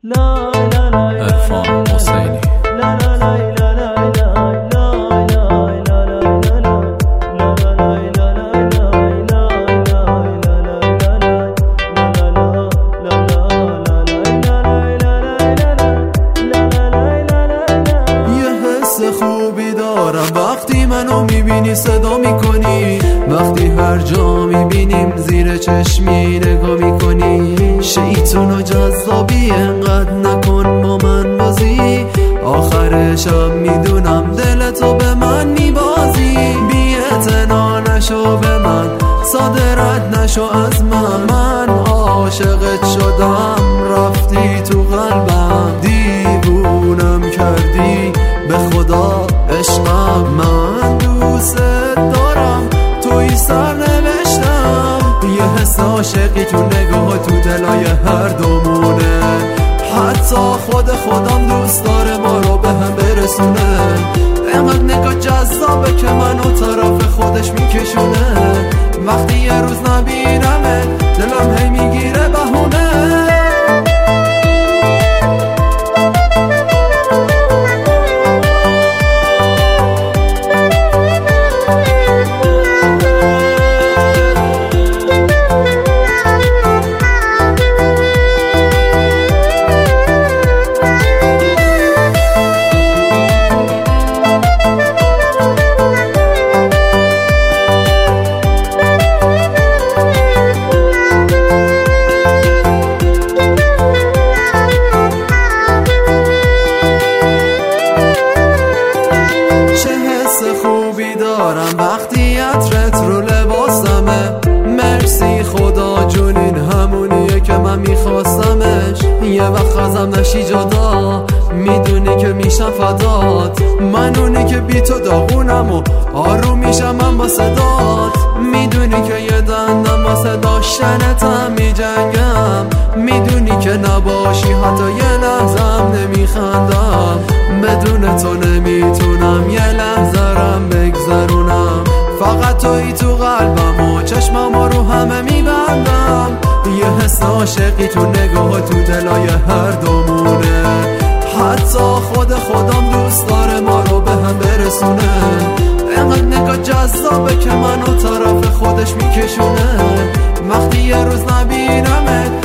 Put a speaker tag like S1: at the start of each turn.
S1: عرفان حسینی.
S2: خوبی دارم وقتی منو میبینی صدا میکنی، وقتی هر جا میبینیم زیر چشمی نگاه میکنی. شیطون و جذابی انقدر نکن با من بازی، آخرشم میدونم دلتو به من میبازی. بی اعتنا نشو به من، صادرت نشو از من عاشقت شدم رفتی تو قلبم، دیوونم کردی به خدا عشقم. من دوست دارم توی سر نوشتم، یه حس عاشقی تو نگاه تو دلای هر دومونه. حتی خودم دوست داره ما رو به هم برسونه. اینقدر نگاه جذابه که منو طرف خودش میکشونه. وقتی یه روز نبینمه دلم هی میگیره بهونه. خوبی دارم وقتی عطرت رو لباسمه. مرسی خدا جون این همونیه که من میخواستمش. یه وقت ازم نشی جدا، میدونی که میشم فدات. من اونی که بی تو داغونم و آروم میشم من با صدات. میدونی که یه دندم واسه داشتنتم میجنگم. میدونی که نباشی حتی یه لحظم نمیخندم. بدون تو نمیتونم یه لحظرم بگذرونم. فقط تویی تو قلبم و چشمم رو همه میبندم. یه حس عاشقی تو نگاه تو دلای هر دومونه. حتی خودم دوست داره ما رو به هم برسونه. اینقدر نگاه جذابه که منو طرف خودش میکشونه. وقتی یه روز نبینمت